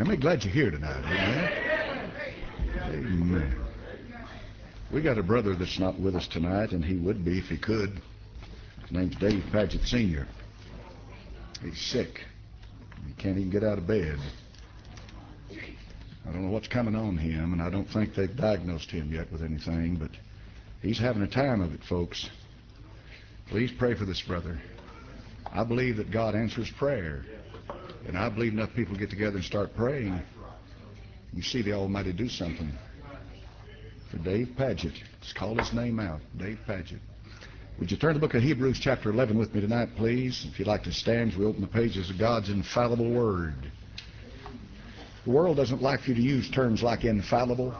How many glad you're here tonight? Amen. Amen. We got a brother that's not with us tonight, and he would be if he could. His name's Dave Paget Sr. He's sick. He can't even get out of bed. I don't know what's coming on him, and I don't think they've diagnosed him yet with anything, but he's having a time of it, folks. Please pray for this brother. I believe that God answers prayer, and I believe enough people get together and start praying, you see the Almighty do something. For Dave Paget, let's call his name out, Dave Paget. Would you turn the book of Hebrews chapter 11 with me tonight, please? If you'd like to stand as we open the pages of God's infallible Word. The world doesn't like for you to use terms like infallible.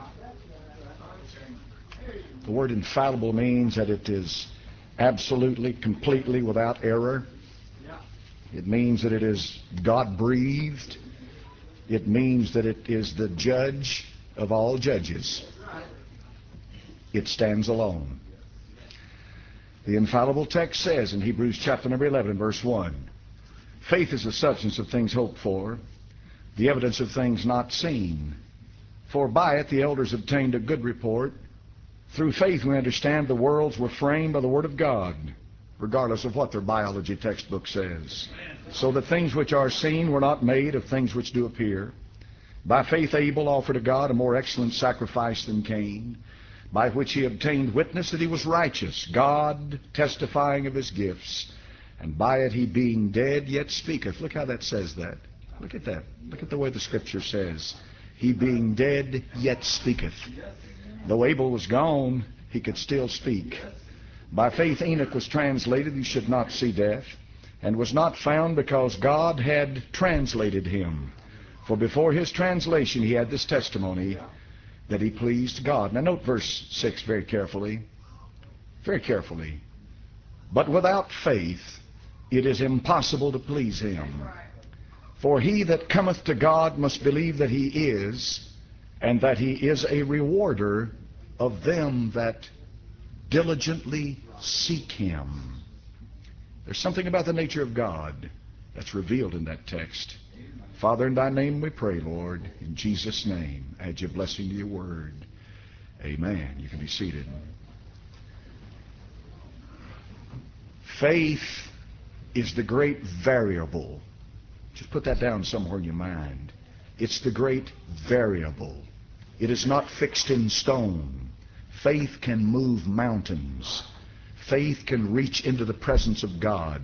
The word infallible means that it is absolutely, completely without error. It means that it is God-breathed. It means that it is the judge of all judges. It stands alone. The infallible text says in Hebrews chapter number 11, verse 1, faith is the substance of things hoped for, the evidence of things not seen. For by it the elders obtained a good report. Through faith we understand the worlds were framed by the Word of God, regardless of what their biology textbook says. So that things which are seen were not made of things which do appear. By faith Abel offered to God a more excellent sacrifice than Cain, by which he obtained witness that he was righteous, God testifying of his gifts, and by it he being dead yet speaketh. Look how that says that. Look at that. Look at the way the Scripture says. He being dead yet speaketh. Though Abel was gone, he could still speak. By faith Enoch was translated, he should not see death, and was not found because God had translated him. For before his translation he had this testimony, that he pleased God. Now note verse 6 very carefully. Very carefully. But without faith it is impossible to please him. For he that cometh to God must believe that he is, and that he is a rewarder of them that diligently seek him. There's something about the nature of God that's revealed in that text. Father, in thy name we pray, Lord, in Jesus' name, add your blessing to your word. Amen. You can be seated. Faith is the great variable. Just put that down somewhere in your mind. It's the great variable. It is not fixed in stone. Faith can move mountains. Faith can reach into the presence of God.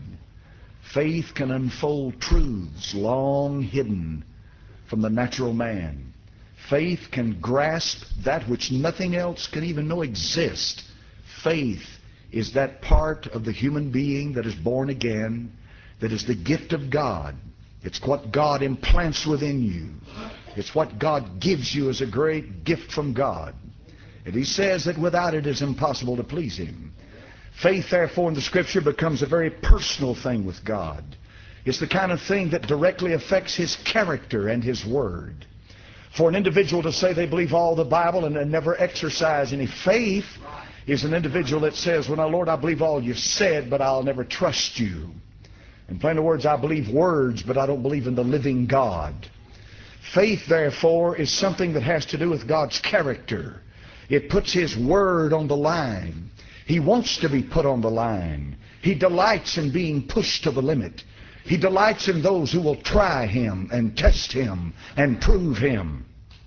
Faith can unfold truths long hidden from the natural man. Faith can grasp that which nothing else can even know exist. Faith is that part of the human being that is born again, that is the gift of God. It's what God implants within you. It's what God gives you as a great gift from God. And he says that without it is impossible to please him. Faith, therefore, in the Scripture becomes a very personal thing with God. It's the kind of thing that directly affects his character and his word. For an individual to say they believe all the Bible and never exercise any faith is an individual that says, well, now, Lord, I believe all you've said, but I'll never trust you. In plain words, I believe words, but I don't believe in the living God. Faith, therefore, is something that has to do with God's character. It puts his word on the line. He wants to be put on the line. He delights in being pushed to the limit. He delights in those who will try him and test him and prove him.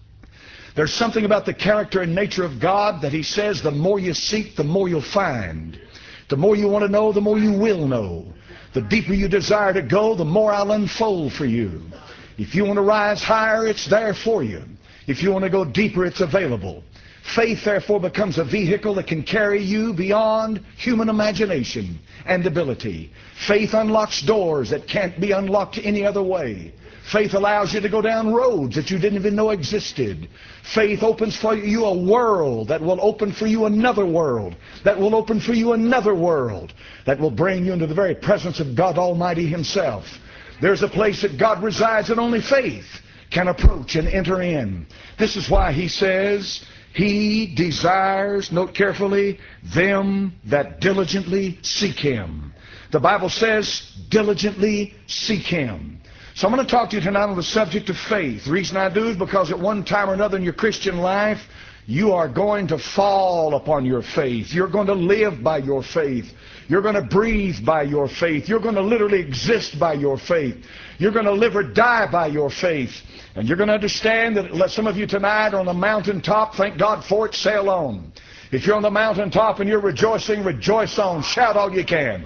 There's something about the character and nature of God that he says the more you seek, the more you'll find. The more you want to know, the more you will know. The deeper you desire to go, the more I'll unfold for you. If you want to rise higher, it's there for you. If you want to go deeper, it's available. Faith, therefore, becomes a vehicle that can carry you beyond human imagination and ability. Faith unlocks doors that can't be unlocked any other way. Faith allows you to go down roads that you didn't even know existed. Faith opens for you a world that will open for you another world, that will open for you another world, that will bring you into the very presence of God Almighty himself. There's a place that God resides and only faith can approach and enter in. This is why he says, he desires, note carefully, them that diligently seek him. The Bible says, diligently seek him. So I'm going to talk to you tonight on the subject of faith. The reason I do is because at one time or another in your Christian life, you are going to fall upon your faith. You're going to live by your faith. You're going to breathe by your faith. You're going to literally exist by your faith. You're going to live or die by your faith. And you're going to understand that some of you tonight are on the mountaintop. Thank God for it. Sail on. If you're on the mountaintop and you're rejoicing, rejoice on. Shout all you can.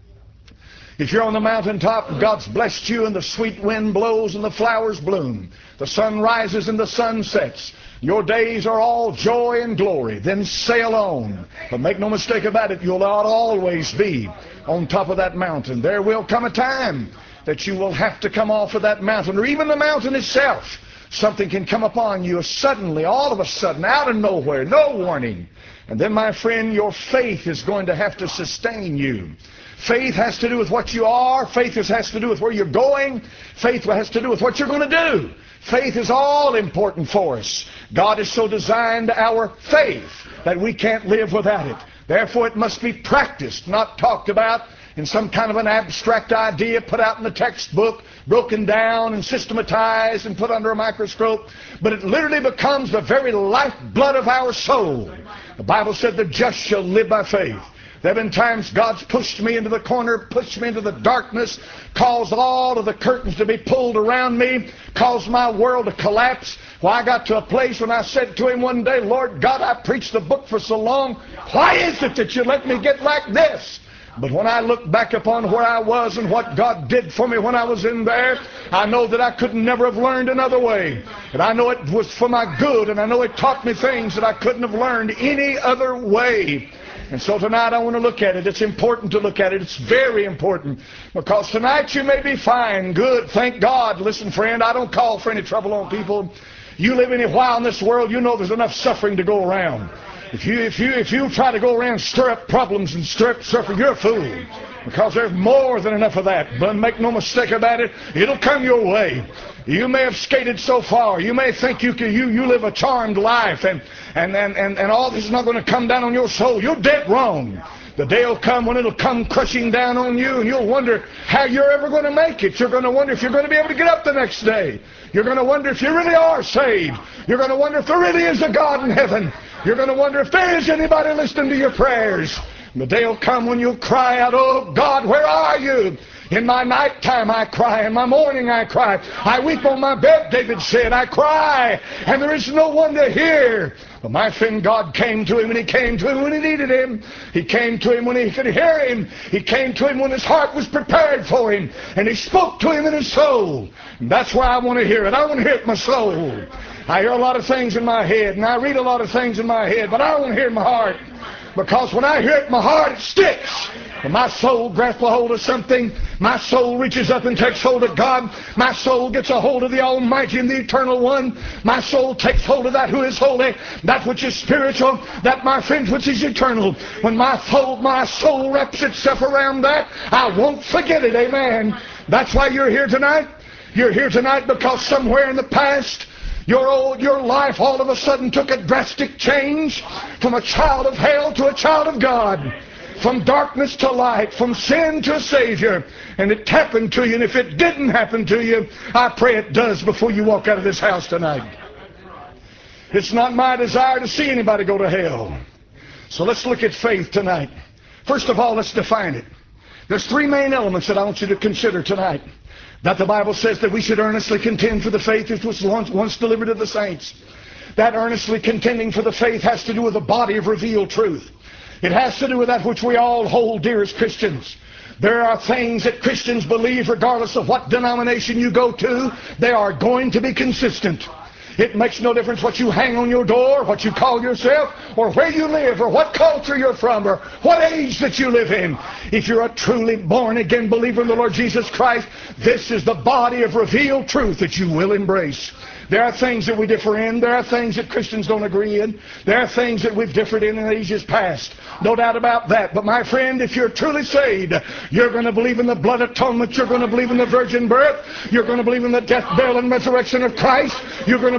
If you're on the mountaintop and God's blessed you and the sweet wind blows and the flowers bloom, the sun rises and the sun sets, your days are all joy and glory, then sail on. But make no mistake about it, you'll not always be on top of that mountain. There will come a time that you will have to come off of that mountain, or even the mountain itself. Something can come upon you suddenly, all of a sudden, out of nowhere, no warning. And then, my friend, your faith is going to have to sustain you. Faith has to do with what you are. Faith has to do with where you're going. Faith has to do with what you're going to do. Faith is all important for us. God has so designed our faith that we can't live without it. Therefore, it must be practiced, not talked about in some kind of an abstract idea put out in the textbook, broken down and systematized and put under a microscope, but it literally becomes the very lifeblood of our soul. The Bible said the just shall live by faith. There have been times God's pushed me into the corner, pushed me into the darkness, caused all of the curtains to be pulled around me, caused my world to collapse. Well, I got to a place when I said to Him one day, Lord God, I preached the book for so long. Why is it that you let me get like this? But when I look back upon where I was and what God did for me when I was in there, I know that I could never have learned another way. And I know it was for my good, and I know it taught me things that I couldn't have learned any other way. And so tonight I want to look at it. It's important to look at it. It's very important. Because tonight you may be fine, good, thank God. Listen, friend, I don't call for any trouble on people. You live any while in this world, you know there's enough suffering to go around. If you try to go around and stir up problems and stir up suffering, you're a fool. Because there's more than enough of that. But make no mistake about it, it'll come your way. You may have skated so far. You may think you live a charmed life and all this is not going to come down on your soul. You're dead wrong. The day will come when it'll come crushing down on you, and you'll wonder how you're ever going to make it. You're going to wonder if you're going to be able to get up the next day. You're going to wonder if you really are saved. You're going to wonder if there really is a God in heaven. You're going to wonder if there is anybody listening to your prayers. The day will come when you'll cry out, oh God, where are you? In my nighttime I cry, in my morning I cry. I weep on my bed, David said, I cry, and there is no one to hear. But my friend, God came to him, and He came to him when he needed Him. He came to him when he could hear Him. He came to him when his heart was prepared for Him. And He spoke to him in his soul. And that's why I want to hear it. I want to hear it in my soul. I hear a lot of things in my head, and I read a lot of things in my head, but I want to hear it in my heart. Because when I hear it in my heart, it sticks. When my soul grasps a hold of something, my soul reaches up and takes hold of God. My soul gets a hold of the Almighty and the Eternal One. My soul takes hold of that who is holy, that which is spiritual, that, my friends, which is eternal. When my soul wraps itself around that, I won't forget it. Amen. That's why you're here tonight. You're here tonight because somewhere in the past, your life all of a sudden took a drastic change from a child of hell to a child of God, from darkness to light, from sin to a Savior. And it happened to you, and if it didn't happen to you, I pray it does before you walk out of this house tonight. It's not my desire to see anybody go to hell. So let's look at faith tonight. First of all, let's define it. There's three main elements that I want you to consider tonight. That the Bible says that we should earnestly contend for the faith which was once delivered to the saints. That earnestly contending for the faith has to do with the body of revealed truth. It has to do with that which we all hold dear as Christians. There are things that Christians believe regardless of what denomination you go to, they are going to be consistent. It makes no difference what you hang on your door, what you call yourself, or where you live, or what culture you're from, or what age that you live in. If you're a truly born-again believer in the Lord Jesus Christ, this is the body of revealed truth that you will embrace. There are things that we differ in. There are things that Christians don't agree in. There are things that we've differed in ages past. No doubt about that. But my friend, if you're truly saved, you're going to believe in the blood atonement. You're going to believe in the virgin birth. You're going to believe in the death, burial, and resurrection of Christ. You're going to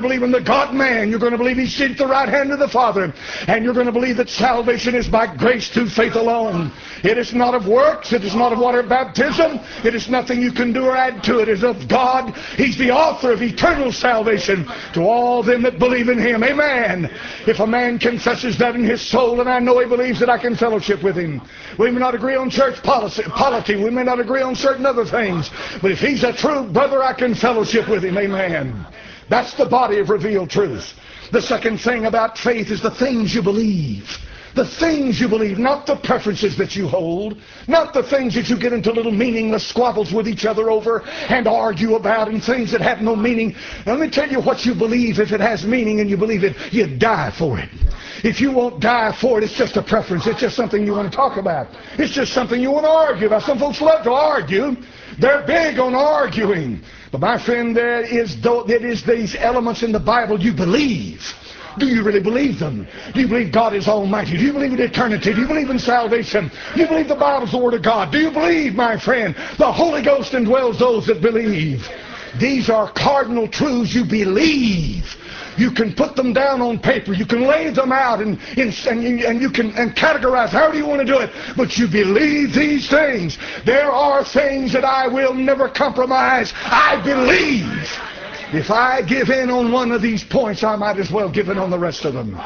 believe in the God-man. You're going to believe He's seated at the right hand of the Father. And you're going to believe that salvation is by grace through faith alone. It is not of works. It is not of water baptism. It is nothing you can do or add to it. It is of God. He's the author of eternal salvation to all them that believe in Him. Amen. If a man confesses that in his soul, and I know he believes that, I can fellowship with him. We may not agree on church polity. We may not agree on certain other things. But if he's a true brother, I can fellowship with him. Amen. That's the body of revealed truth. The second thing about faith is the things you believe. The things you believe, not the preferences that you hold, not the things that you get into little meaningless squabbles with each other over and argue about, and things that have no meaning. Let me tell you what you believe. If it has meaning and you believe it, you die for it. If you won't die for it, it's just a preference. It's just something you want to talk about. It's just something you want to argue about. Some folks love to argue. They're big on arguing. But my friend, there is these elements in the Bible you believe. Do you really believe them? Do you believe God is almighty? Do you believe in eternity? Do you believe in salvation? Do you believe the Bible's the Word of God? Do you believe, my friend, the Holy Ghost indwells those that believe? These are cardinal truths you believe. You can put them down on paper. You can lay them out and you can categorize however you want to do it. But you believe these things. There are things that I will never compromise. I believe. If I give in on one of these points, I might as well give in on the rest of them.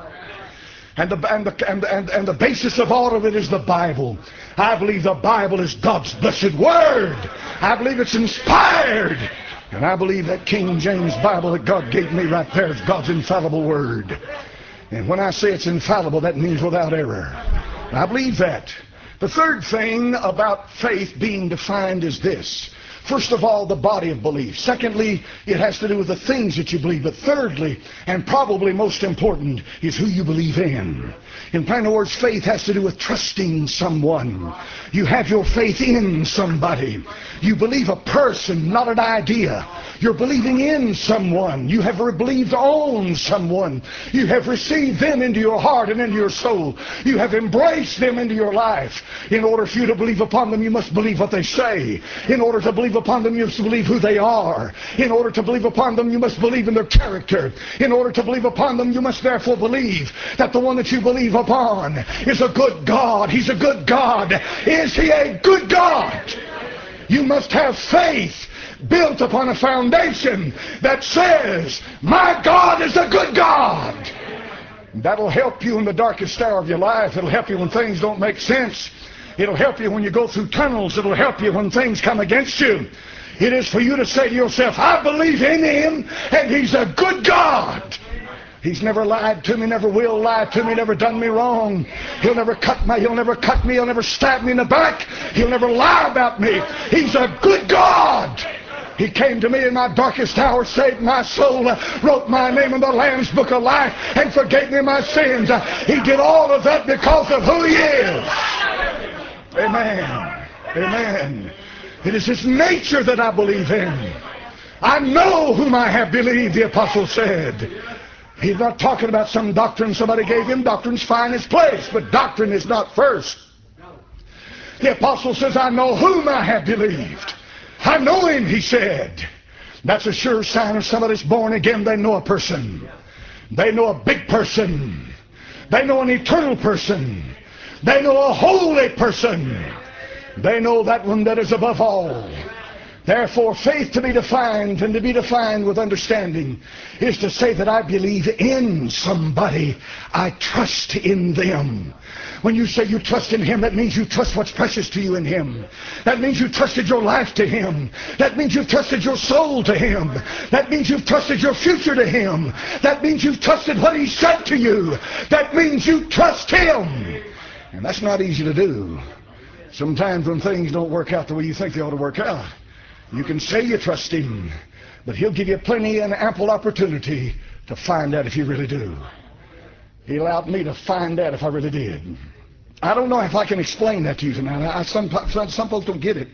And the basis of all of it is the Bible. I believe the Bible is God's blessed Word. I believe it's inspired. And I believe that King James Bible that God gave me right there is God's infallible Word. And when I say it's infallible, that means without error. And I believe that. The third thing about faith being defined is this. First of all, the body of belief. Secondly, it has to do with the things that you believe. But thirdly, and probably most important, is who you believe in. In plain words, faith has to do with trusting someone. You have your faith in somebody. You believe a person, not an idea. You're believing in someone. You have believed on someone. You have received them into your heart and into your soul. You have embraced them into your life. In order for you to believe upon them, you must believe what they say. In order to believe upon them, you must believe who they are. In order to believe upon them, you must believe in their character. In order to believe upon them, you must therefore believe that the one that you believe upon is a good God. He's a good God. Is He a good God? You must have faith built upon a foundation that says, my God is a good God. That'll help you in the darkest hour of your life. It'll help you when things don't make sense. It'll help you when you go through tunnels. It'll help you when things come against you. It is for you to say to yourself, I believe in Him, and He's a good God. He's never lied to me, never will lie to me, never done me wrong. He'll never cut me, he'll never stab me in the back. He'll never lie about me. He's a good God. He came to me in my darkest hour, saved my soul, wrote my name in the Lamb's Book of Life, and forgave me my sins. He did all of that because of who He is. Amen. Amen. It is His nature that I believe in. I know whom I have believed, the apostle said. He's not talking about some doctrine somebody gave him. Doctrine's fine its place, but doctrine is not first. The apostle says, I know whom I have believed. I know Him, he said. That's a sure sign of somebody's born again. They know a person. They know a big person. They know an eternal person. They know a holy person. They know that one that is above all. Therefore, faith to be defined, and to be defined with understanding, is to say that I believe in somebody. I trust in them. When you say you trust in Him, that means you trust what's precious to you in Him. That means you trusted your life to Him. That means you've trusted your soul to Him. That means you've trusted your future to Him. That means you've trusted what He said to you. That means you trust Him. And that's not easy to do. Sometimes when things don't work out the way you think they ought to work out, you can say you trust Him, but He'll give you plenty and ample opportunity to find out if you really do. He allowed me to find out if I really did. I don't know if I can explain that to you tonight. Some folks don't get it.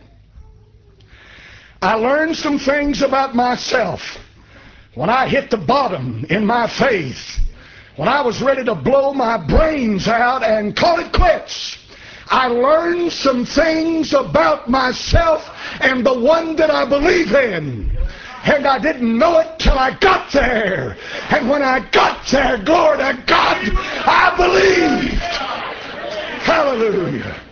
I learned some things about myself when I hit the bottom in my faith, when I was ready to blow my brains out and call it quits. I learned some things about myself and the one that I believe in. And I didn't know it till I got there. And when I got there, glory to God, I believed. Hallelujah.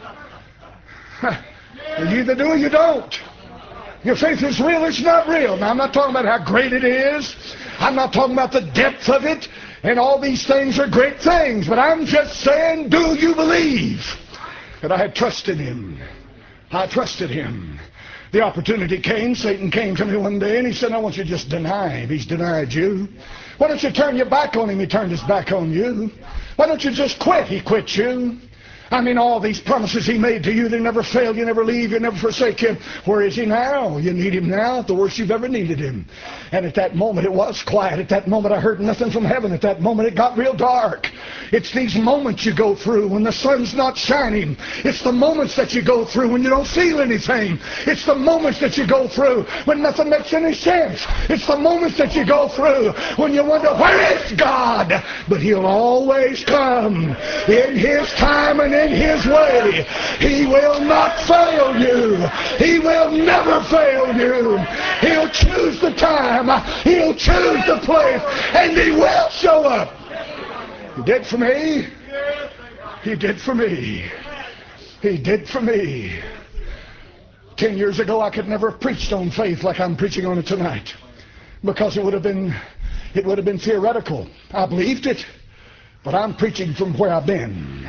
You either do or you don't. Your faith is real, it's not real. Now, I'm not talking about how great it is. I'm not talking about the depth of it. And all these things are great things. But I'm just saying, do you believe that I had trust in him? I trusted him. The opportunity came. Satan came to me one day and he said, I want you to just deny him. He's denied you. Why don't you turn your back on him? He turned his back on you. Why don't you just quit? He quit you. I mean, all these promises he made to you, they never fail, you never leave, you never forsake him. Where is he now? You need him now, the worst you've ever needed him. And at that moment it was quiet. At that moment I heard nothing from heaven. At that moment it got real dark. It's these moments you go through when the sun's not shining. It's the moments that you go through when you don't feel anything. It's the moments that you go through when nothing makes any sense. It's the moments that you go through when you wonder, where is God? But he'll always come in his time and in his way. He will not fail you. He will never fail you. He'll choose the time. He'll choose the place. And he will show up. He did for me. He did for me. He did for me. 10 years ago I could never have preached on faith like I'm preaching on it tonight, because it would have been theoretical. I believed it, but I'm preaching from where I've been.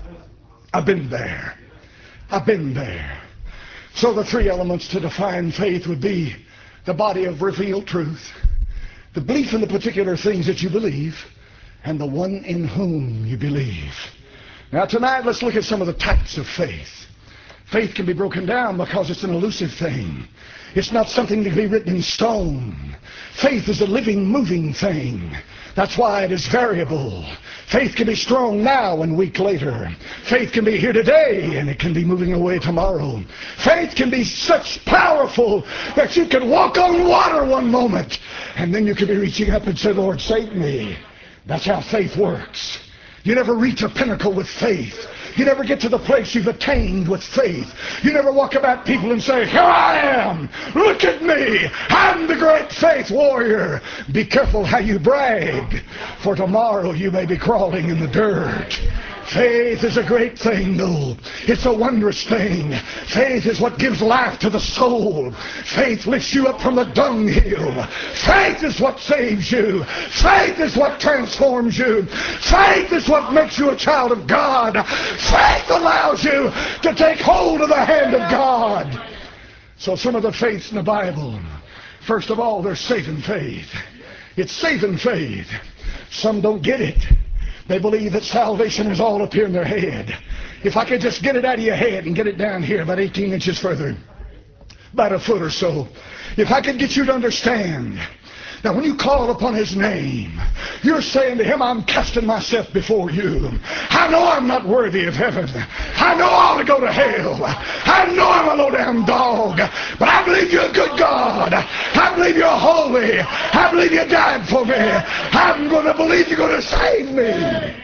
I've been there. I've been there. So the three elements to define faith would be the body of revealed truth, the belief in the particular things that you believe, and the one in whom you believe. Now tonight let's look at some of the types of faith. Faith can be broken down because it's an elusive thing. It's not something to be written in stone. Faith is a living, moving thing. That's why it is variable. Faith can be strong now and weak later. Faith can be here today and it can be moving away tomorrow. Faith can be such powerful that you can walk on water one moment and then you can be reaching up and say, Lord, save me. That's how faith works. You never reach a pinnacle with faith. You never get to the place you've attained with faith. You never walk about people and say, here I am, look at me, I'm the great faith warrior. Be careful how you brag, for tomorrow you may be crawling in the dirt. Faith is a great thing, though. It's a wondrous thing. Faith is what gives life to the soul. Faith lifts you up from the dunghill. Faith is what saves you. Faith is what transforms you. Faith is what makes you a child of God. Faith allows you to take hold of the hand of God. So some of the faiths in the Bible, first of all, there's saving faith. It's saving faith. Some don't get it. They believe that salvation is all up here in their head. If I could just get it out of your head and get it down here about 18 inches further, about a foot or so, if I could get you to understand that when you call upon his name, you're saying to him, I'm casting myself before you. I know I'm not worthy of heaven. I know I ought to go to hell. I know I'm a low-down dog. But I believe you're a good God. I believe you're holy. I believe you died for me. I'm going to believe you're going to save me.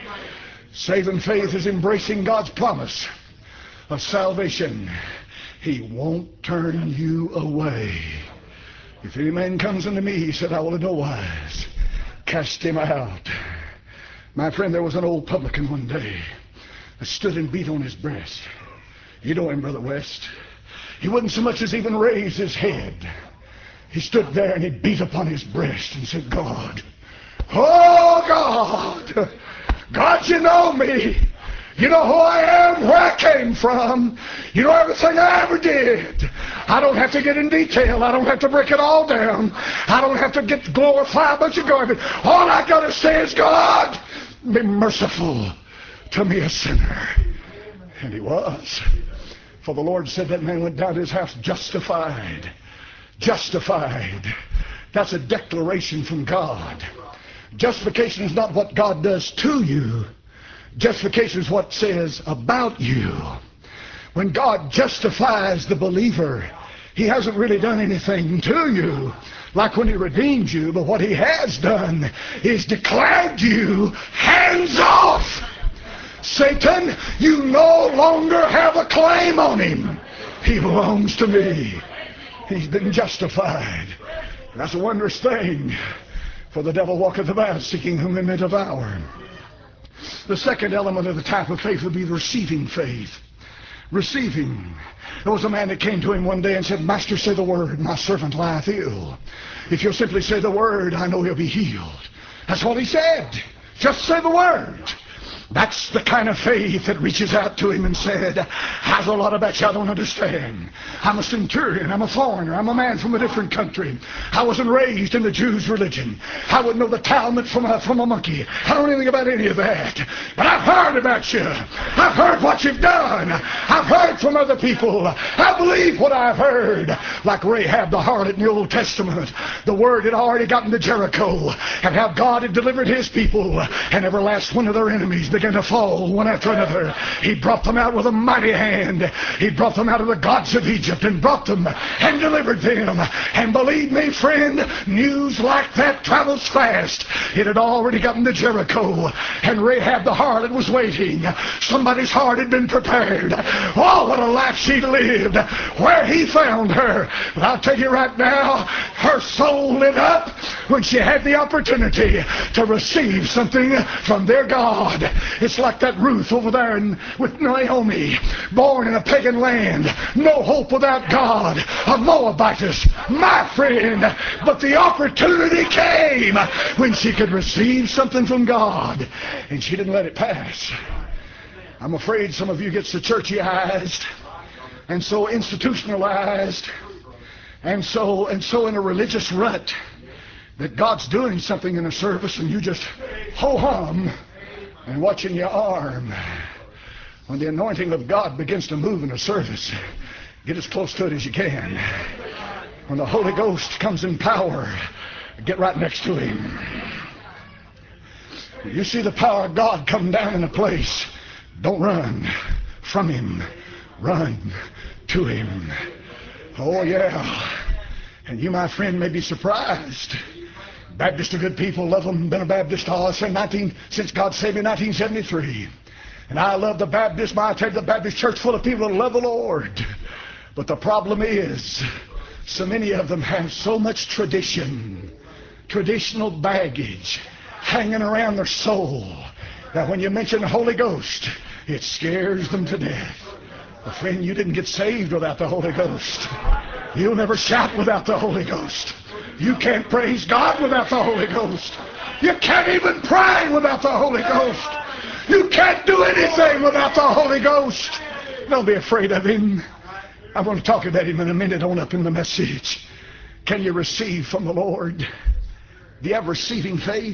Saving faith is embracing God's promise of salvation. He won't turn you away. If any man comes unto me, he said, I will in no wise cast him out. My friend, there was an old publican one day that stood and beat on his breast. You know him, Brother West. He wouldn't so much as even raise his head. He stood there and he beat upon his breast and said, God, oh God, God, you know me. You know who I am, where I came from. You know everything I ever did. I don't have to get in detail. I don't have to break it all down. I don't have to get to glorify a bunch of garbage. All I got to say is, God, be merciful to me, a sinner. And he was. For the Lord said that man went down to his house justified. Justified. That's a declaration from God. Justification is not what God does to you. Justification is what it says about you. When God justifies the believer, he hasn't really done anything to you like when he redeemed you, but what he has done is declared you hands off. Satan, you no longer have a claim on him. He belongs to me. He's been justified. That's a wondrous thing. For the devil walketh about, seeking whom he may devour. The second element of the type of faith would be the receiving faith. Receiving. There was a man that came to him one day and said, Master, say the word, my servant lieth ill. If you'll simply say the word, I know he'll be healed. That's what he said. Just say the word. That's the kind of faith that reaches out to him and said, "How's a lot about you I don't understand. I'm a centurion, I'm a foreigner, I'm a man from a different country. I wasn't raised in the Jews' religion. I wouldn't know the Talmud from a monkey. I don't know anything about any of that. But I've heard about you. I've heard what you've done. I've heard from other people. I believe what I've heard." Like Rahab the harlot in the Old Testament, the word had already gotten to Jericho, and how God had delivered his people, and every last one of their enemies began to fall one after another. He brought them out with a mighty hand. He brought them out of the gods of Egypt and brought them and delivered them. And believe me, friend, news like that travels fast. It had already gotten to Jericho, and Rahab the harlot was waiting. Somebody's heart had been prepared. Oh, what a life she lived where he found her. But I'll tell you right now, her soul lit up when she had the opportunity to receive something from their God. It's like that Ruth over there with Naomi, born in a pagan land, no hope without God, a Moabitess, my friend. But the opportunity came when she could receive something from God, and she didn't let it pass. I'm afraid some of you get so churchyized and so institutionalized and so in a religious rut that God's doing something in a service and you just ho-hum and watching your arm. When the anointing of God begins to move in a service, get as close to it as you can. When the Holy Ghost comes in power, get right next to him. You see the power of God come down in a place, don't run from him, run to him. Oh yeah. And you, my friend, may be surprised. Baptists are good people, love them, been a Baptist since God saved me in 1973. And I love the Baptist, I tell you, the Baptist church full of people that love the Lord. But the problem is, so many of them have so much traditional baggage hanging around their soul, that when you mention the Holy Ghost, it scares them to death. But friend, you didn't get saved without the Holy Ghost. You'll never shout without the Holy Ghost. You can't praise God without the Holy Ghost. You can't even pray without the Holy Ghost. You can't do anything without the Holy Ghost. Don't be afraid of him. I want to talk about him in a minute on up in the message. Can you receive from the Lord? Do you have receiving faith?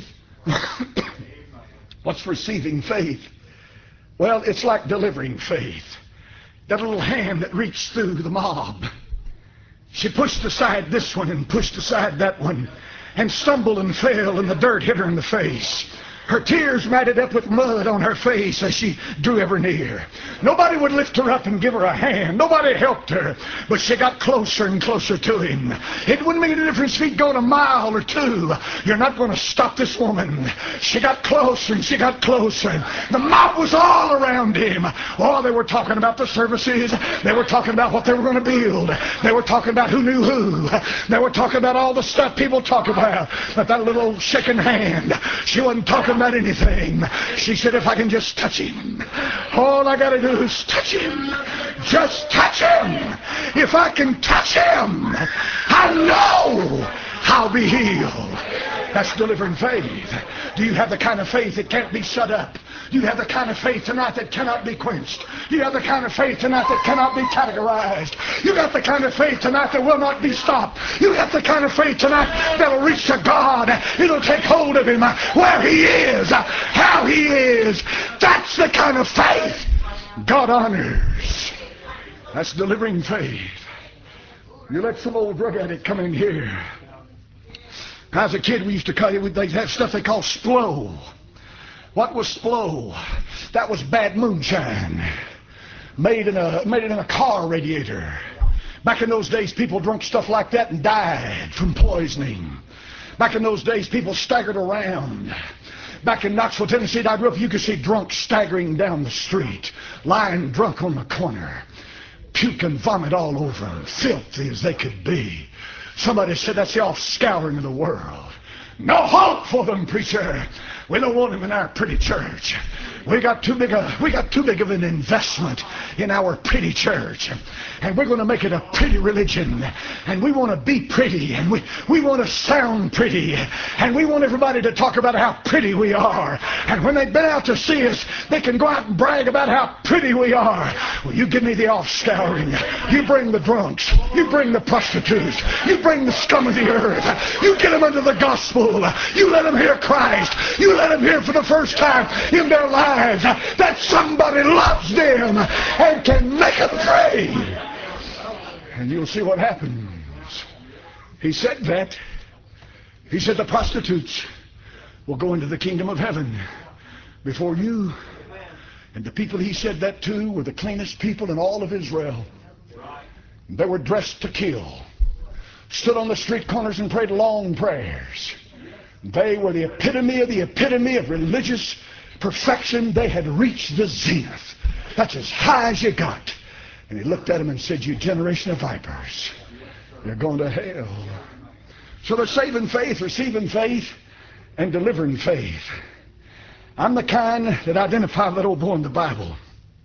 What's receiving faith? Well, it's like delivering faith. That little hand that reached through the mob. She pushed aside this one and pushed aside that one and stumbled and fell, and the dirt hit her in the face. Her tears matted up with mud on her face as she drew ever near. Nobody would lift her up and give her a hand. Nobody helped her. But she got closer and closer to him. It wouldn't make any difference if he'd gone a mile or two. You're not going to stop this woman. She got closer and she got closer. The mob was all around him. Oh, they were talking about the services. They were talking about what they were going to build. They were talking about who knew who. They were talking about all the stuff people talk about. But that little shaking hand, she wasn't talking about anything. She said, if I can just touch him, all I gotta do is touch him. Just touch him. If I can touch him, I know I'll be healed. That's delivering faith. Do you have the kind of faith that can't be shut up? Do you have the kind of faith tonight that cannot be quenched? Do you have the kind of faith tonight that cannot be categorized? You got the kind of faith tonight that will not be stopped. You got the kind of faith tonight that'll reach to God. It'll take hold of him where he is, how he is. That's the kind of faith God honors. That's delivering faith. You let some old drug addict come in here. When I was a kid, we used to call it, they have stuff they call Splo. What was Splo? That was bad moonshine, made in a car radiator. Back in those days, people drank stuff like that and died from poisoning. Back in those days, people staggered around. Back in Knoxville, Tennessee, I grew up, you could see drunks staggering down the street, lying drunk on the corner, puke and vomit all over them, filthy as they could be. Somebody said that's the offscouring of the world. No hope for them, preacher. We don't want them in our pretty church. We got too big of an investment in our pretty church, and we're going to make it a pretty religion, and we want to be pretty, and we want to sound pretty, and we want everybody to talk about how pretty we are, and when they've been out to see us, they can go out and brag about how pretty we are. Well, you give me the offscouring. You bring the drunks. You bring the prostitutes. You bring the scum of the earth. You get them under the gospel. You let them hear Christ. You let them hear for the first time in their lives that somebody loves them and can make them pray. And you'll see what happens. He said that. He said the prostitutes will go into the kingdom of heaven before you. And the people he said that to were the cleanest people in all of Israel. They were dressed to kill, stood on the street corners and prayed long prayers. They were the epitome of religious perfection. They had reached the zenith. That's as high as you got. And he looked at them and said, you generation of vipers, you're going to hell. So there's saving faith, receiving faith, and delivering faith. I'm the kind that identified that old boy in the Bible.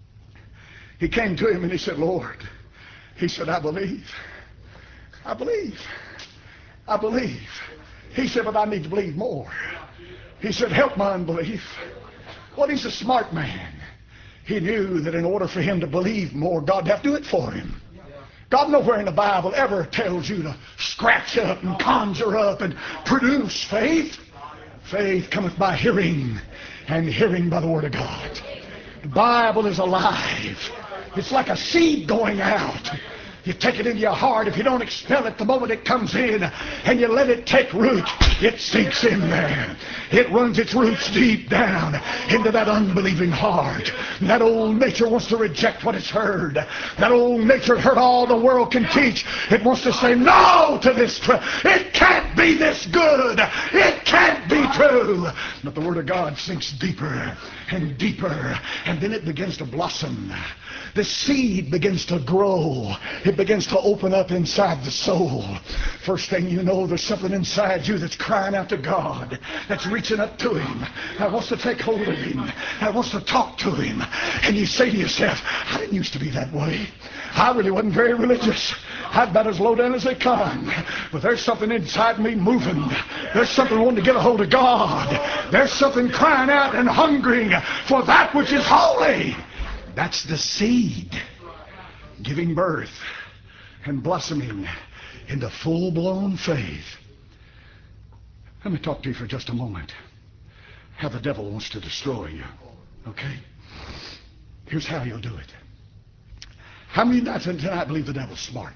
He came to him and he said, Lord, he said, I believe. I believe. I believe. He said, but I need to believe more. He said, help my unbelief. Well, he's a smart man. He knew that in order for him to believe more, God would have to do it for him. God nowhere in the Bible ever tells you to scratch up and conjure up and produce faith. Faith cometh by hearing, and hearing by the Word of God. The Bible is alive. It's like a seed going out. You take it into your heart. If you don't expel it the moment it comes in and you let it take root, it sinks in there. It runs its roots deep down into that unbelieving heart. That old nature wants to reject what it's heard. That old nature heard all the world can teach. It wants to say no to this. It can't be this good. It can't be true. But the Word of God sinks deeper and deeper, and then it begins to blossom. The seed begins to grow. It begins to open up inside the soul. First thing you know, there's something inside you that's crying out to God, that's reaching up to Him, that wants to take hold of Him, that wants to talk to Him. And you say to yourself, I didn't used to be that way. I really wasn't very religious. I'd about as low down as they come. But there's something inside me moving. There's something wanting to get a hold of God. There's something crying out and hungering for that which is holy. That's the seed giving birth and blossoming into full-blown faith. Let me talk to you for just a moment. How the devil wants to destroy you. Okay? Here's how he'll do it. How many tonight believe the devil's smart?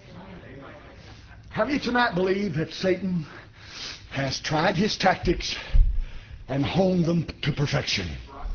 How many tonight believe that Satan has tried his tactics and honed them to perfection?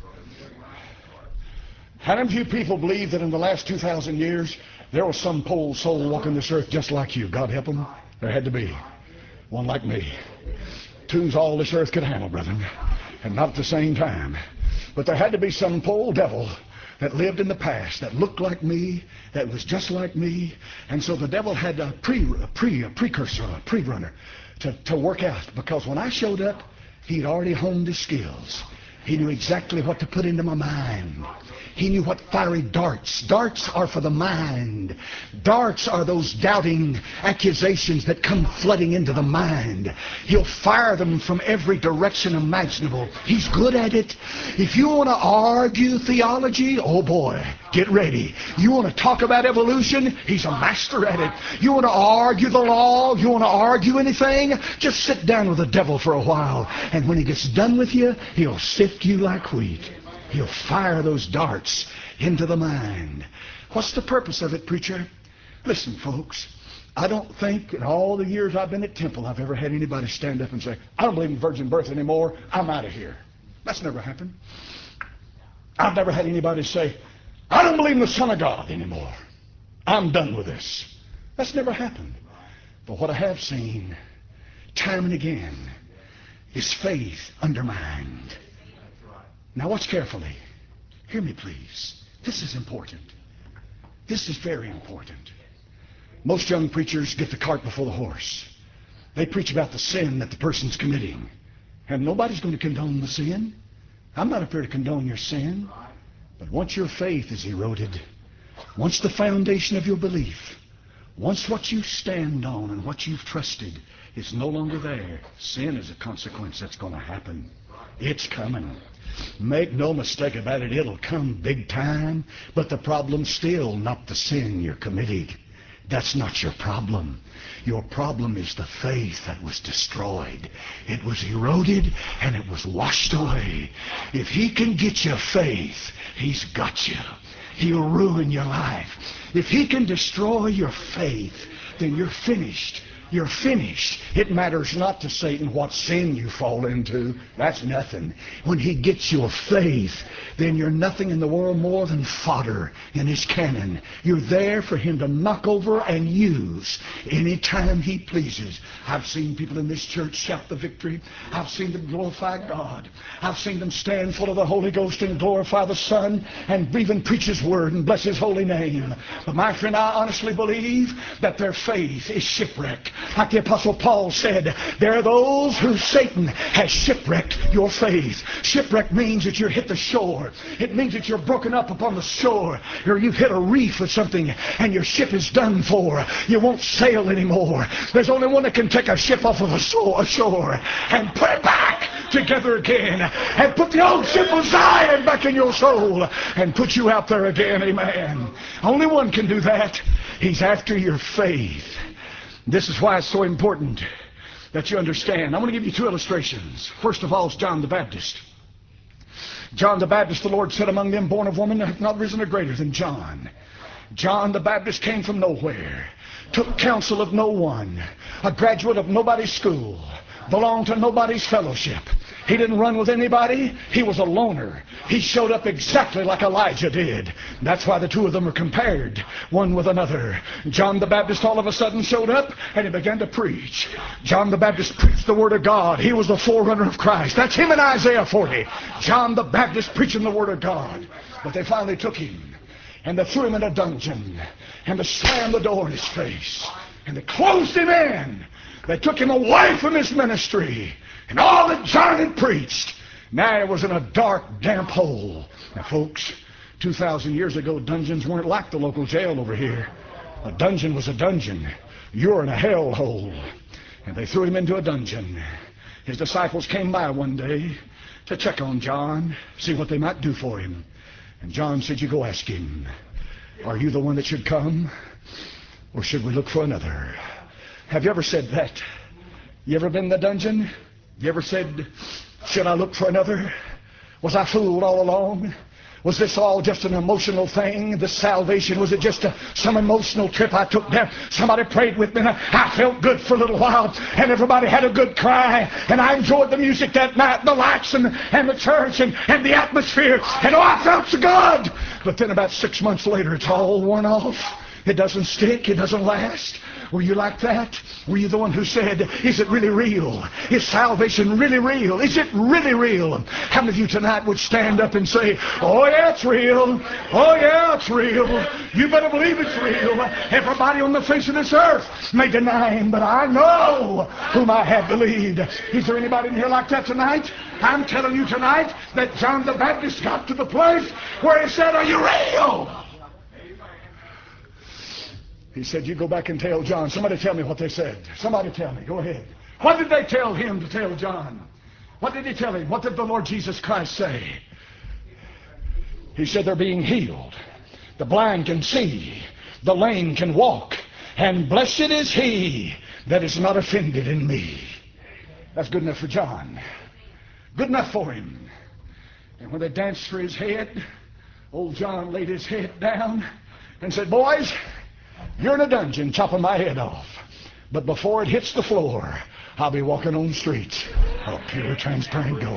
How many of you people believe that in the last 2,000 years there was some poor soul walking this earth just like you? God help them. There had to be one like me. Two's all this earth could handle, brethren, and not at the same time. But there had to be some poor devil that lived in the past, that looked like me, that was just like me. And so the devil had a precursor, a pre-runner to work out. Because when I showed up, he'd already honed his skills. He knew exactly what to put into my mind. He knew what fiery darts. Darts are for the mind. Darts are those doubting accusations that come flooding into the mind. He'll fire them from every direction imaginable. He's good at it. If you want to argue theology, oh boy, get ready. You want to talk about evolution, he's a master at it. You want to argue the law, you want to argue anything, just sit down with the devil for a while. And when he gets done with you, he'll sift you like wheat. He'll fire those darts into the mind. What's the purpose of it, preacher? Listen, folks, I don't think in all the years I've been at Temple I've ever had anybody stand up and say, I don't believe in virgin birth anymore, I'm out of here. That's never happened. I've never had anybody say, I don't believe in the Son of God anymore, I'm done with this. That's never happened. But what I have seen time and again is faith undermined. Now watch carefully. Hear me, please. This is important. This is very important. Most young preachers get the cart before the horse. They preach about the sin that the person's committing. And nobody's going to condone the sin. I'm not up here to condone your sin. But once your faith is eroded, once the foundation of your belief, once what you stand on and what you've trusted is no longer there, sin is a consequence that's going to happen. It's coming. Make no mistake about it, it'll come big time. But the problem's still not the sin you're committing. That's not your problem. Your problem is the faith that was destroyed. It was eroded and it was washed away. If he can get your faith, he's got you. He'll ruin your life. If he can destroy your faith, then you're finished. You're finished. It matters not to Satan what sin you fall into. That's nothing. When he gets your faith, then you're nothing in the world more than fodder in his cannon. You're there for him to knock over and use anytime he pleases. I've seen people in this church shout the victory. I've seen them glorify God. I've seen them stand full of the Holy Ghost and glorify the Son and even preach his word and bless his holy name. But my friend, I honestly believe that their faith is shipwrecked. Like the Apostle Paul said, there are those who Satan has shipwrecked your faith. Shipwreck means that you're hit the shore. It means that you're broken up upon the shore, or you've hit a reef or something, and your ship is done for. You won't sail anymore. There's only one that can take a ship off of ashore and put it back together again, and put the old ship of Zion back in your soul, and put you out there again. Amen. Only one can do that. He's after your faith. This is why it's so important that you understand. I'm going to give you two illustrations. First of all is John the Baptist. John the Baptist, the Lord said, among them born of woman, there hath not risen a greater than John. John the Baptist came from nowhere, took counsel of no one, a graduate of nobody's school, belonged to nobody's fellowship. He didn't run with anybody. He was a loner. He showed up exactly like Elijah did. That's why the two of them are compared, one with another. John the Baptist all of a sudden showed up and he began to preach. John the Baptist preached the Word of God. He was the forerunner of Christ. That's him in Isaiah 40. John the Baptist preaching the Word of God. But they finally took him and they threw him in a dungeon and they slammed the door in his face and they closed him in. They took him away from his ministry and all that John had preached. Now he was in a dark, damp hole. Now, folks, 2,000 years ago, dungeons weren't like the local jail over here. A dungeon was a dungeon. You're in a hell hole. And they threw him into a dungeon. His disciples came by one day to check on John, see what they might do for him. And John said, you go ask him, are you the one that should come, or should we look for another? Have you ever said that? You ever been in the dungeon? You ever said, should I look for another? Was I fooled all along? Was this all just an emotional thing? This salvation, was it just some emotional trip I took down? Somebody prayed with me and I felt good for a little while and everybody had a good cry and I enjoyed the music that night, the lights and the church and the atmosphere, and oh, I felt so good. But then about 6 months later, it's all worn off. It doesn't stick. It doesn't last. Were you like that? Were you the one who said, is it really real? Is salvation really real? Is it really real? How many of you tonight would stand up and say, oh yeah, it's real. Oh yeah, it's real. You better believe it's real. Everybody on the face of this earth may deny him, but I know whom I have believed. Is there anybody in here like that tonight? I'm telling you tonight that John the Baptist got to the place where he said, are you real? He said, you go back and tell John. Somebody tell me what they said. Somebody tell me. Go ahead. What did they tell him to tell John? What did he tell him? What did the Lord Jesus Christ say? He said they're being healed. The blind can see. The lame can walk. And blessed is he that is not offended in me. That's good enough for John. Good enough for him. And when they danced through his head, old John laid his head down and said, boys, you're in a dungeon chopping my head off. But before it hits the floor, I'll be walking on the streets of pure, transparent gold.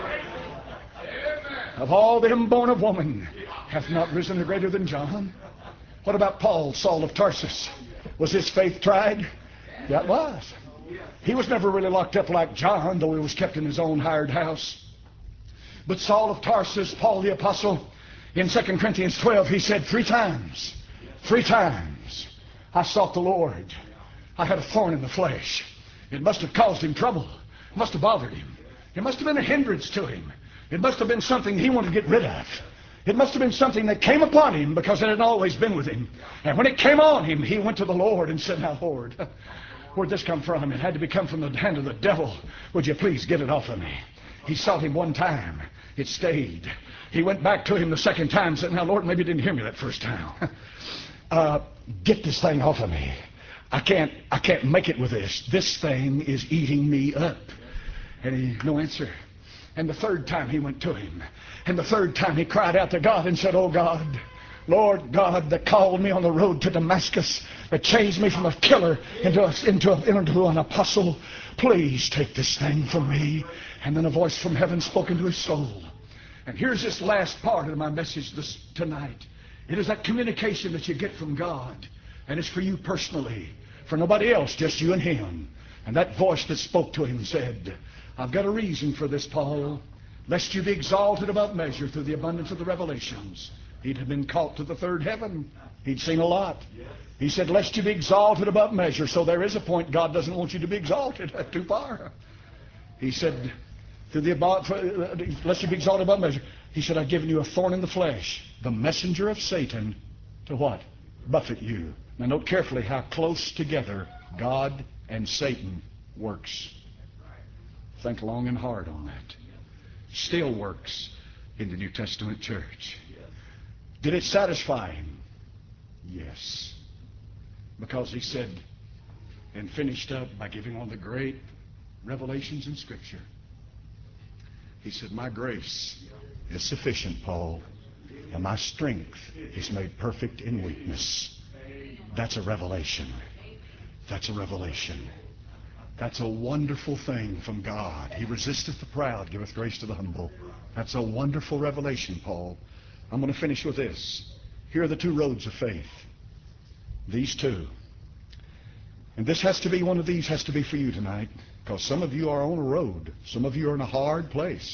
Of all them born of woman, hath not risen a greater than John. What about Paul, Saul of Tarsus? Was his faith tried? Yeah, it was. He was never really locked up like John, though he was kept in his own hired house. But Saul of Tarsus, Paul the Apostle, in 2 Corinthians 12, he said 3 times, I sought the Lord. I had a thorn in the flesh. It must have caused him trouble. It must have bothered him. It must have been a hindrance to him. It must have been something he wanted to get rid of. It must have been something that came upon him because it had always been with him. And when it came on him, he went to the Lord and said, now, Lord, where'd this come from? It had to be come from the hand of the devil. Would you please get it off of me? He sought him one time. It stayed. He went back to him the second time and said, now, Lord, maybe you didn't hear me that first time. Get this thing off of me. I can't make it with this. This thing is eating me up. And no answer. And the third time he went to him. And the third time he cried out to God and said, oh God, Lord God, that called me on the road to Damascus, that changed me from a killer into an apostle, please take this thing from me. And then a voice from heaven spoke into his soul. And here's this last part of my message tonight. It is that communication that you get from God. And it's for you personally. For nobody else, just you and him. And that voice that spoke to him said, I've got a reason for this, Paul. Lest you be exalted above measure through the abundance of the revelations. He'd have been caught to the third heaven. He'd seen a lot. He said, lest you be exalted above measure. So there is a point God doesn't want you to be exalted. That's too far. He said, lest you be exalted above measure. He said, I've given you a thorn in the flesh, the messenger of Satan, to what? Buffet you. Now note carefully how close together God and Satan works. Think long and hard on that. Still works in the New Testament church. Did it satisfy him? Yes. Because he said, and finished up by giving one of the great revelations in Scripture. He said, my grace is sufficient, Paul, and my strength is made perfect in weakness. That's a revelation. That's a revelation. That's a wonderful thing from God. He resisteth the proud, giveth grace to the humble. That's a wonderful revelation, Paul. I'm going to finish with this. Here are the two roads of faith. These two. And this has to be, one of these has to be for you tonight, because some of you are on a road. Some of you are in a hard place.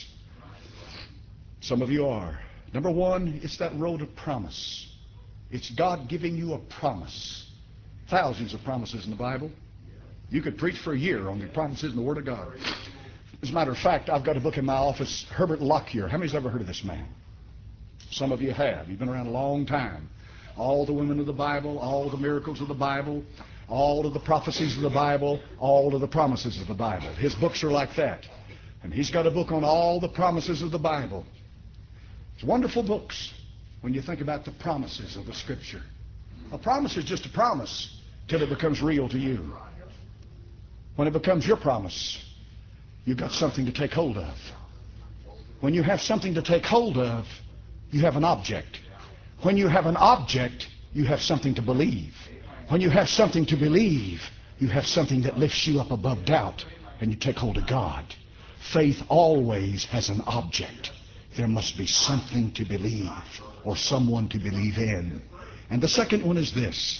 Some of you are. Number one, it's that road of promise. It's God giving you a promise. Thousands of promises in the Bible. You could preach for a year on the promises in the Word of God. As a matter of fact, I've got a book in my office, Herbert Lockyer. How many's ever heard of this man? Some of you have. You've been around a long time. All the women of the Bible, all the miracles of the Bible, all of the prophecies of the Bible, all of the promises of the Bible. His books are like that. And he's got a book on all the promises of the Bible. It's wonderful books when you think about the promises of the Scripture. A promise is just a promise till it becomes real to you. When it becomes your promise, you've got something to take hold of. When you have something to take hold of, you have an object. When you have an object, you have something to believe. When you have something to believe, you have something that lifts you up above doubt, and you take hold of God. Faith always has an object. There must be something to believe, or someone to believe in. And the second one is this.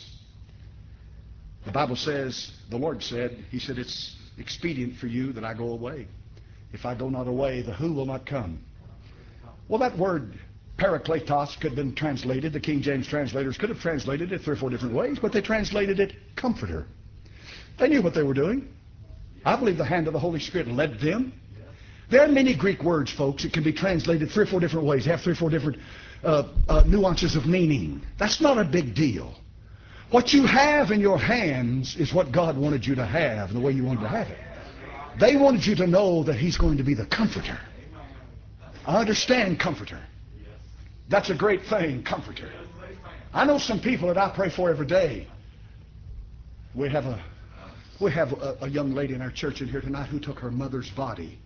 The Bible says, the Lord said, He said, it's expedient for you that I go away. If I go not away, the who will not come. Well, that word parakletos could have been translated, the King James translators could have translated it 3 or 4 different ways, but they translated it comforter. They knew what they were doing. I believe the hand of the Holy Spirit led them. There are many Greek words, folks, that can be translated 3 or 4 different ways, have 3 or 4 different nuances of meaning. That's not a big deal. What you have in your hands is what God wanted you to have, the way you wanted to have it. They wanted you to know that He's going to be the comforter. I understand comforter. That's a great thing, comforter. I know some people that I pray for every day. We have a young lady in our church in here tonight who took her mother's body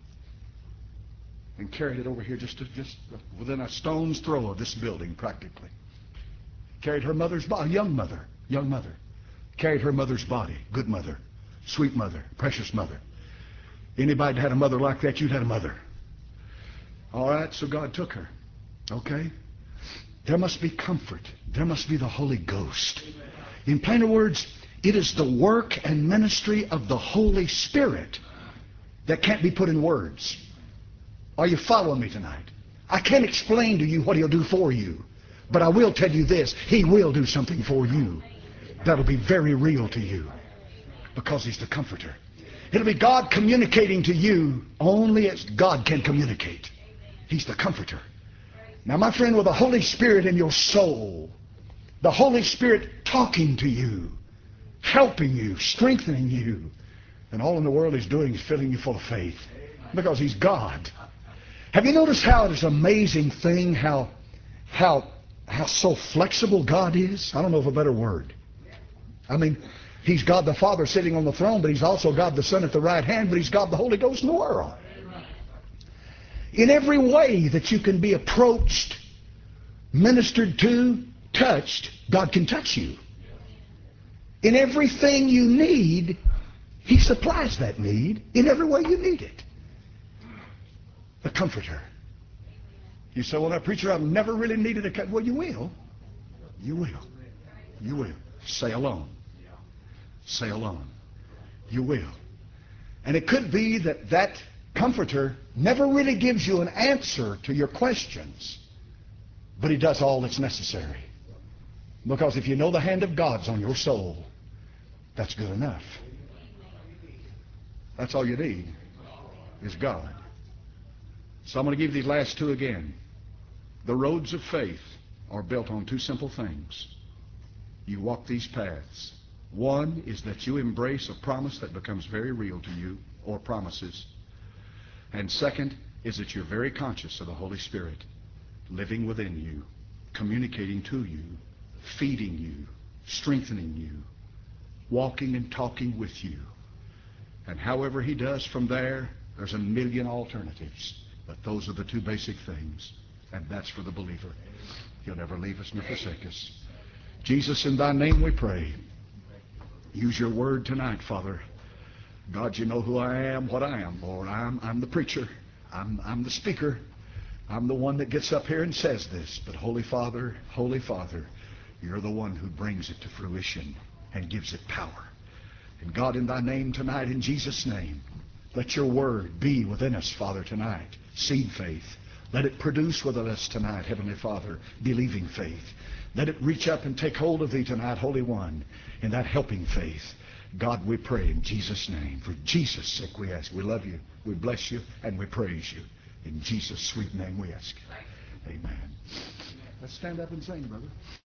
and carried it over here just within a stone's throw of this building, practically. Carried her mother's body, young mother. Carried her mother's body, good mother, sweet mother, precious mother. Anybody that had a mother like that, you'd had a mother. All right, so God took her. Okay? There must be comfort. There must be the Holy Ghost. In plainer words, it is the work and ministry of the Holy Spirit that can't be put in words. Are you following me tonight? I can't explain to you what He'll do for you, but I will tell you this: He will do something for you. That'll be very real to you because He's the Comforter. It'll be God communicating to you only as God can communicate. He's the Comforter. Now, my friend, with the Holy Spirit in your soul, the Holy Spirit talking to you, helping you, strengthening you, and all in the world He's doing is filling you full of faith because He's God. Have you noticed how it is an amazing thing how so flexible God is? I don't know of a better word. I mean, He's God the Father sitting on the throne, but He's also God the Son at the right hand, but He's God the Holy Ghost in the world. In every way that you can be approached, ministered to, touched, God can touch you. In everything you need, He supplies that need in every way you need it. The Comforter. You say, well, now, preacher, I've never really needed a comforter. Well, you will. You will. You will. Say alone. Say alone. You will. And it could be that that Comforter never really gives you an answer to your questions, but He does all that's necessary. Because if you know the hand of God's on your soul, that's good enough. That's all you need is God. So I'm going to give you these last two again. The roads of faith are built on two simple things. You walk these paths. One is that you embrace a promise that becomes very real to you, or promises. And second is that you're very conscious of the Holy Spirit living within you, communicating to you, feeding you, strengthening you, walking and talking with you. And however He does from there, there's a million alternatives. But those are the two basic things. And that's for the believer. He'll never leave us nor forsake us. Jesus, in Thy name we pray. Use Your word tonight, Father. God, You know who I am, what I am, Lord. I'm the preacher. I'm the speaker. I'm the one that gets up here and says this. But Holy Father, You're the one who brings it to fruition and gives it power. And God, in Thy name tonight, in Jesus' name, let Your word be within us, Father, tonight. Seed faith. Let it produce within us tonight, Heavenly Father, believing faith. Let it reach up and take hold of Thee tonight, Holy One, in that helping faith. God, we pray in Jesus' name. For Jesus' sake we ask. We love You, we bless You, and we praise You. In Jesus' sweet name we ask. Amen. Let's stand up and sing, brother.